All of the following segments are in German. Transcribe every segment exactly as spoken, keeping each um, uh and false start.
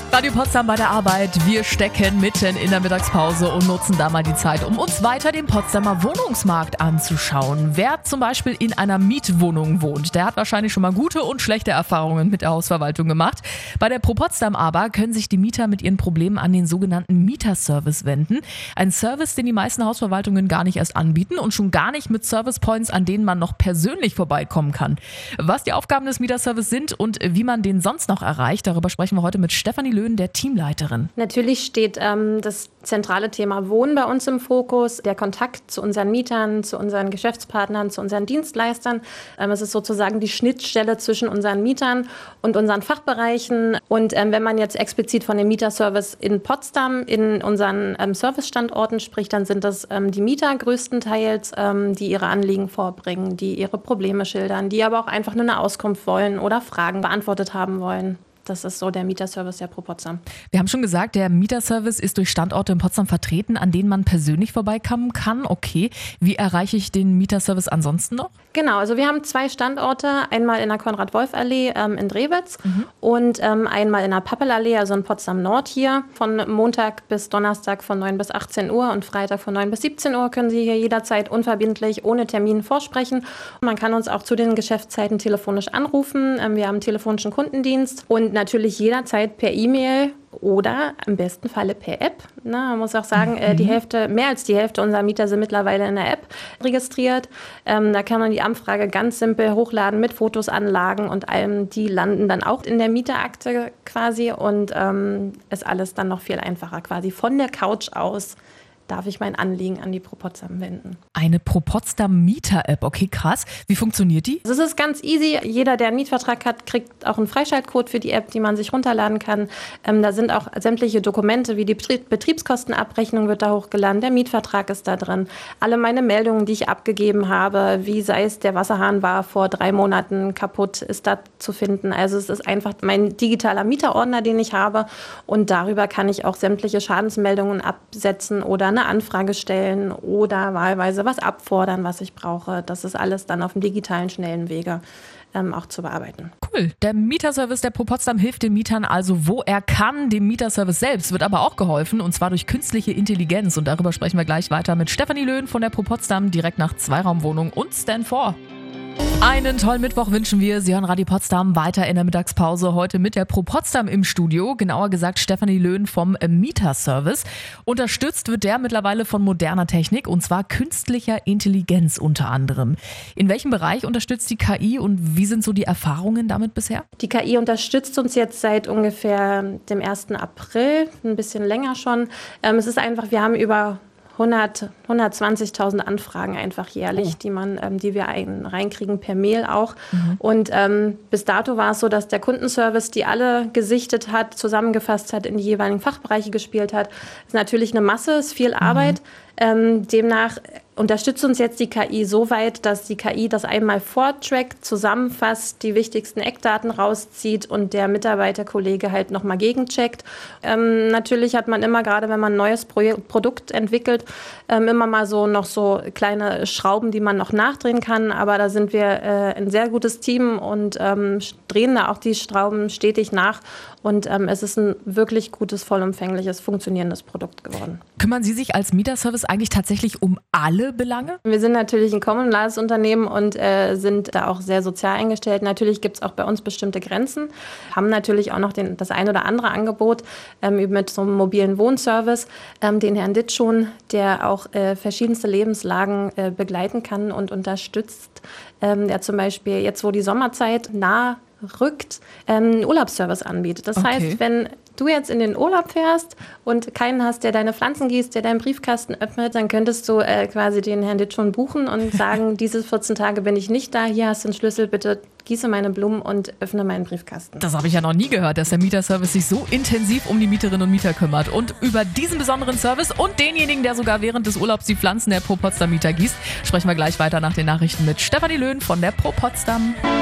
Radio Potsdam bei der Arbeit. Wir stecken mitten in der Mittagspause und nutzen da mal die Zeit, um uns weiter den Potsdamer Wohnungsmarkt anzuschauen. Wer zum Beispiel in einer Mietwohnung wohnt, der hat wahrscheinlich schon mal gute und schlechte Erfahrungen mit der Hausverwaltung gemacht. Bei der Pro Potsdam aber können sich die Mieter mit ihren Problemen an den sogenannten Mieterservice wenden. Ein Service, den die meisten Hausverwaltungen gar nicht erst anbieten und schon gar nicht mit Service Points, an denen man noch persönlich vorbeikommen kann. Was die Aufgaben des Mieterservice sind und wie man den sonst noch erreicht, darüber sprechen wir heute mit Stefanie Löhn, der Teamleiterin. Natürlich steht ähm, das zentrale Thema Wohnen bei uns im Fokus, der Kontakt zu unseren Mietern, zu unseren Geschäftspartnern, zu unseren Dienstleistern. Ähm, es ist sozusagen die Schnittstelle zwischen unseren Mietern und unseren Fachbereichen. Und ähm, wenn man jetzt explizit von dem Mieterservice in Potsdam, in unseren ähm, Servicestandorten spricht, dann sind das ähm, die Mieter größtenteils, ähm, die ihre Anliegen vorbringen, die ihre Probleme schildern, die aber auch einfach nur eine Auskunft wollen oder Fragen beantwortet haben wollen. Das ist so der Mieterservice der Pro Potsdam. Wir haben schon gesagt, der Mieterservice ist durch Standorte in Potsdam vertreten, an denen man persönlich vorbeikommen kann. Okay, wie erreiche ich den Mieterservice ansonsten noch? Genau, also wir haben zwei Standorte, einmal in der Konrad-Wolf-Allee ähm, in Drewitz mhm. und ähm, einmal in der Pappelallee, also in Potsdam Nord hier. Von Montag bis Donnerstag von neun bis achtzehn Uhr und Freitag von neun bis siebzehn Uhr können Sie hier jederzeit unverbindlich ohne Termin vorsprechen. Man kann uns auch zu den Geschäftszeiten telefonisch anrufen. Ähm, wir haben einen telefonischen Kundendienst und natürlich jederzeit per E-Mail oder im besten Falle per App. Na, man muss auch sagen, mhm. die Hälfte, mehr als die Hälfte unserer Mieter sind mittlerweile in der App registriert. Ähm, da kann man die Anfrage ganz simpel hochladen mit Fotos, Anlagen und allem. Die landen dann auch in der Mieterakte quasi und ähm, ist alles dann noch viel einfacher. Quasi von der Couch aus darf ich mein Anliegen an die Pro Potsdam wenden. Eine Pro Potsdam Mieter-App, okay, krass. Wie funktioniert die? Es ist ganz easy. Jeder, der einen Mietvertrag hat, kriegt auch einen Freischaltcode für die App, die man sich runterladen kann. Ähm, da sind auch sämtliche Dokumente, wie die Betriebskostenabrechnung wird da hochgeladen, der Mietvertrag ist da drin. Alle meine Meldungen, die ich abgegeben habe, wie sei es, der Wasserhahn war vor drei Monaten kaputt, ist da zu finden. Also es ist einfach mein digitaler Mieterordner, den ich habe und darüber kann ich auch sämtliche Schadensmeldungen absetzen oder eine Anfrage stellen oder wahlweise was abfordern, was ich brauche. Das ist alles dann auf dem digitalen, schnellen Wege ähm, auch zu bearbeiten. Cool. Der Mieterservice der Pro Potsdam hilft den Mietern also, wo er kann. Dem Mieterservice selbst wird aber auch geholfen und zwar durch künstliche Intelligenz. Und darüber sprechen wir gleich weiter mit Stefanie Löhn von der Pro Potsdam direkt nach Zweiraumwohnung und Stand for. Einen tollen Mittwoch wünschen wir. Sie hören Radio Potsdam weiter in der Mittagspause. Heute mit der Pro Potsdam im Studio. Genauer gesagt Stefanie Löhn vom Mieterservice. Unterstützt wird der mittlerweile von moderner Technik und zwar künstlicher Intelligenz unter anderem. In welchem Bereich unterstützt die K I und wie sind so die Erfahrungen damit bisher? Die K I unterstützt uns jetzt seit ungefähr dem ersten April, ein bisschen länger schon. Es ist einfach, wir haben über hundert, hundertzwanzigtausend Anfragen einfach jährlich, oh. die man, ähm, die wir ein, reinkriegen per Mail auch. Mhm. Und ähm, bis dato war es so, dass der Kundenservice die alle gesichtet hat, zusammengefasst hat, in die jeweiligen Fachbereiche gespielt hat. Das ist natürlich eine Masse, ist viel Arbeit. Mhm. Ähm, demnach unterstützt uns jetzt die K I so weit, dass die K I das einmal vortrackt, zusammenfasst, die wichtigsten Eckdaten rauszieht und der Mitarbeiterkollege halt nochmal gegencheckt. Ähm, natürlich hat man immer, gerade wenn man ein neues Pro- Produkt entwickelt, ähm, immer mal so noch so kleine Schrauben, die man noch nachdrehen kann. Aber da sind wir äh, ein sehr gutes Team und ähm, drehen da auch die Schrauben stetig nach. Und ähm, es ist ein wirklich gutes, vollumfängliches, funktionierendes Produkt geworden. Kümmern Sie sich als Mieterservice eigentlich tatsächlich um alle Belange? Wir sind natürlich ein kommunales Unternehmen und äh, sind da auch sehr sozial eingestellt. Natürlich gibt es auch bei uns bestimmte Grenzen, haben natürlich auch noch den, das ein oder andere Angebot ähm, mit so einem mobilen Wohnservice, ähm, den Herrn Ditschun, der auch äh, verschiedenste Lebenslagen äh, begleiten kann und unterstützt. Ähm, der zum Beispiel jetzt, wo die Sommerzeit nahe rückt, ähm, einen Urlaubsservice anbietet. Das okay. heißt, wenn du jetzt in den Urlaub fährst und keinen hast, der deine Pflanzen gießt, der deinen Briefkasten öffnet, dann könntest du äh, quasi den Herrn Ditschun buchen und sagen, diese vierzehn Tage bin ich nicht da, hier hast du einen Schlüssel, bitte gieße meine Blumen und öffne meinen Briefkasten. Das habe ich ja noch nie gehört, dass der Mieterservice sich so intensiv um die Mieterinnen und Mieter kümmert. Und über diesen besonderen Service und denjenigen, der sogar während des Urlaubs die Pflanzen der Pro Potsdam Mieter gießt, sprechen wir gleich weiter nach den Nachrichten mit Stefanie Löhn von der Pro Potsdam.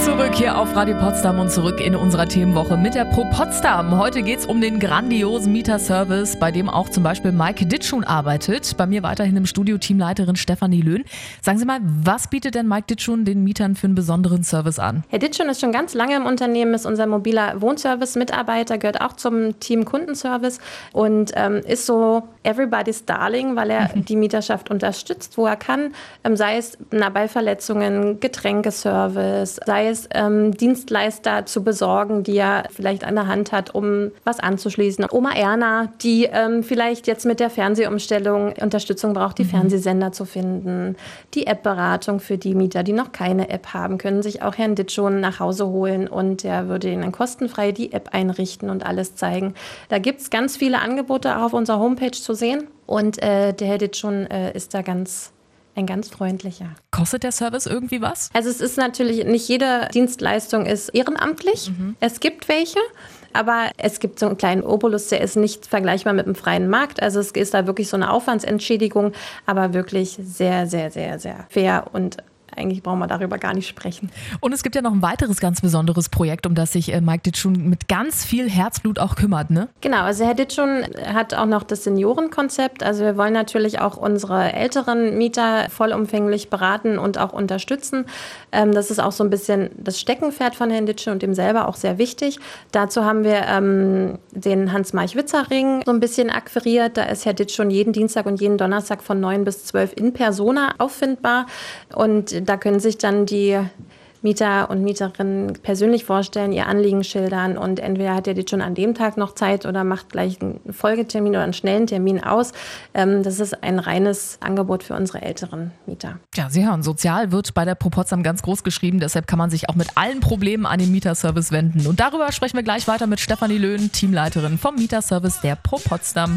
Zurück hier auf Radio Potsdam und zurück in unserer Themenwoche mit der Pro Potsdam. Heute geht's um den grandiosen Mieterservice, bei dem auch zum Beispiel Mike Ditschun arbeitet. Bei mir weiterhin im Studio Teamleiterin Stefanie Löhn. Sagen Sie mal, was bietet denn Mike Ditschun den Mietern für einen besonderen Service an? Herr Ditschun ist schon ganz lange im Unternehmen, ist unser mobiler Wohnservice-Mitarbeiter, gehört auch zum Team Kundenservice und ähm, ist so everybody's darling, weil er die Mieterschaft unterstützt, wo er kann, ähm, sei es bei Verletzungen, Getränkeservice, sei es ähm, Dienstleister zu besorgen, die er vielleicht an der Hand hat, um was anzuschließen. Oma Erna, die ähm, vielleicht jetzt mit der Fernsehumstellung Unterstützung braucht, die mhm. Fernsehsender zu finden. Die App-Beratung für die Mieter, die noch keine App haben, können sich auch Herrn Ditschun nach Hause holen und er würde ihnen dann kostenfrei die App einrichten und alles zeigen. Da gibt es ganz viele Angebote auch auf unserer Homepage zu sehen und äh, der Herr Ditschun äh, ist da ganz Ein ganz freundlicher. Kostet der Service irgendwie was? Also es ist natürlich, nicht jede Dienstleistung ist ehrenamtlich. Mhm. Es gibt welche, aber es gibt so einen kleinen Obolus, der ist nicht vergleichbar mit dem freien Markt. Also es ist da wirklich so eine Aufwandsentschädigung, aber wirklich sehr, sehr, sehr, sehr fair und eigentlich brauchen wir darüber gar nicht sprechen. Und es gibt ja noch ein weiteres ganz besonderes Projekt, um das sich äh, Mike Ditschun mit ganz viel Herzblut auch kümmert, ne? Genau, also Herr Ditschun hat auch noch das Seniorenkonzept. Also wir wollen natürlich auch unsere älteren Mieter vollumfänglich beraten und auch unterstützen. Ähm, das ist auch so ein bisschen das Steckenpferd von Herrn Ditschun und dem selber auch sehr wichtig. Dazu haben wir ähm, den Hans-March-Witzer-Ring so ein bisschen akquiriert. Da ist Herr Ditschun jeden Dienstag und jeden Donnerstag von neun bis zwölf in Persona auffindbar und da können sich dann die Mieter und Mieterinnen persönlich vorstellen, ihr Anliegen schildern und entweder hat der Ditschun an dem Tag noch Zeit oder macht gleich einen Folgetermin oder einen schnellen Termin aus. Das ist ein reines Angebot für unsere älteren Mieter. Ja, Sie hören, sozial wird bei der Pro Potsdam ganz groß geschrieben, deshalb kann man sich auch mit allen Problemen an den Mieterservice wenden. Und darüber sprechen wir gleich weiter mit Stefanie Löhn, Teamleiterin vom Mieterservice der Pro Potsdam.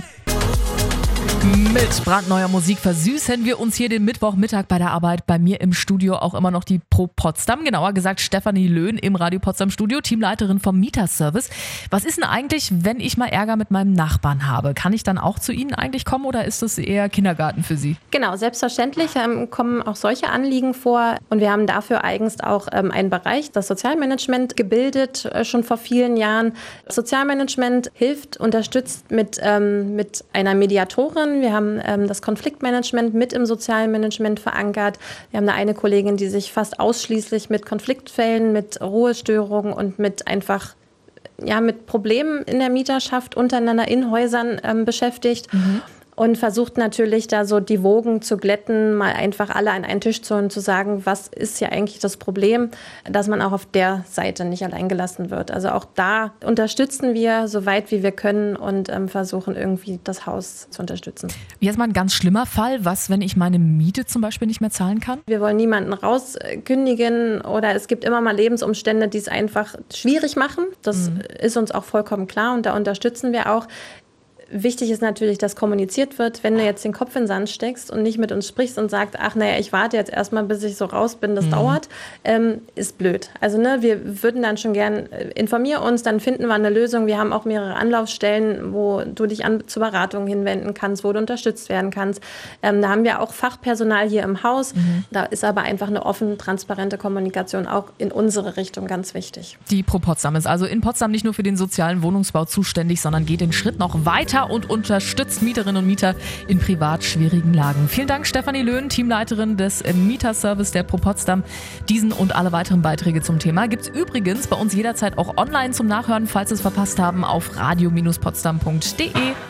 Mit brandneuer Musik versüßen wir uns hier den Mittwochmittag bei der Arbeit. Bei mir im Studio auch immer noch die Pro Potsdam, genauer gesagt Stefanie Löhn im Radio Potsdam Studio, Teamleiterin vom Mieterservice. Was ist denn eigentlich, wenn ich mal Ärger mit meinem Nachbarn habe? Kann ich dann auch zu Ihnen eigentlich kommen oder ist das eher Kindergarten für Sie? Genau, selbstverständlich ähm, kommen auch solche Anliegen vor und wir haben dafür eigens auch ähm, einen Bereich, das Sozialmanagement, gebildet, äh, schon vor vielen Jahren. Sozialmanagement hilft, unterstützt mit, ähm, mit einer Mediatorin. Wir haben ähm, das Konfliktmanagement mit im Sozialmanagement verankert. Wir haben da eine Kollegin, die sich fast ausschließlich mit Konfliktfällen, mit Ruhestörungen und mit einfach ja, mit Problemen in der Mieterschaft untereinander in Häusern ähm, beschäftigt. Mhm. Und versucht natürlich da so die Wogen zu glätten, mal einfach alle an einen Tisch zu holen und zu sagen, was ist ja eigentlich das Problem, dass man auch auf der Seite nicht allein gelassen wird. Also auch da unterstützen wir so weit wie wir können und ähm, versuchen irgendwie das Haus zu unterstützen. Jetzt mal ein ganz schlimmer Fall, was, wenn ich meine Miete zum Beispiel nicht mehr zahlen kann? Wir wollen niemanden rauskündigen oder es gibt immer mal Lebensumstände, die es einfach schwierig machen. Das mhm. ist uns auch vollkommen klar und da unterstützen wir auch. Wichtig ist natürlich, dass kommuniziert wird, wenn du jetzt den Kopf in den Sand steckst und nicht mit uns sprichst und sagst, ach naja, ich warte jetzt erstmal, bis ich so raus bin, das mhm. dauert, ähm, ist blöd. Also ne, wir würden dann schon gern, äh, informier uns, dann finden wir eine Lösung. Wir haben auch mehrere Anlaufstellen, wo du dich an, zur Beratung hinwenden kannst, wo du unterstützt werden kannst. Ähm, da haben wir auch Fachpersonal hier im Haus. Mhm. Da ist aber einfach eine offene, transparente Kommunikation auch in unsere Richtung ganz wichtig. Die Pro Potsdam ist also in Potsdam nicht nur für den sozialen Wohnungsbau zuständig, sondern geht den Schritt noch weiter und unterstützt Mieterinnen und Mieter in privat schwierigen Lagen. Vielen Dank, Stefanie Löhn, Teamleiterin des Mieterservice der Pro Potsdam. Diesen und alle weiteren Beiträge zum Thema gibt es übrigens bei uns jederzeit auch online zum Nachhören, falls Sie es verpasst haben, auf radio Bindestrich potsdam punkt de.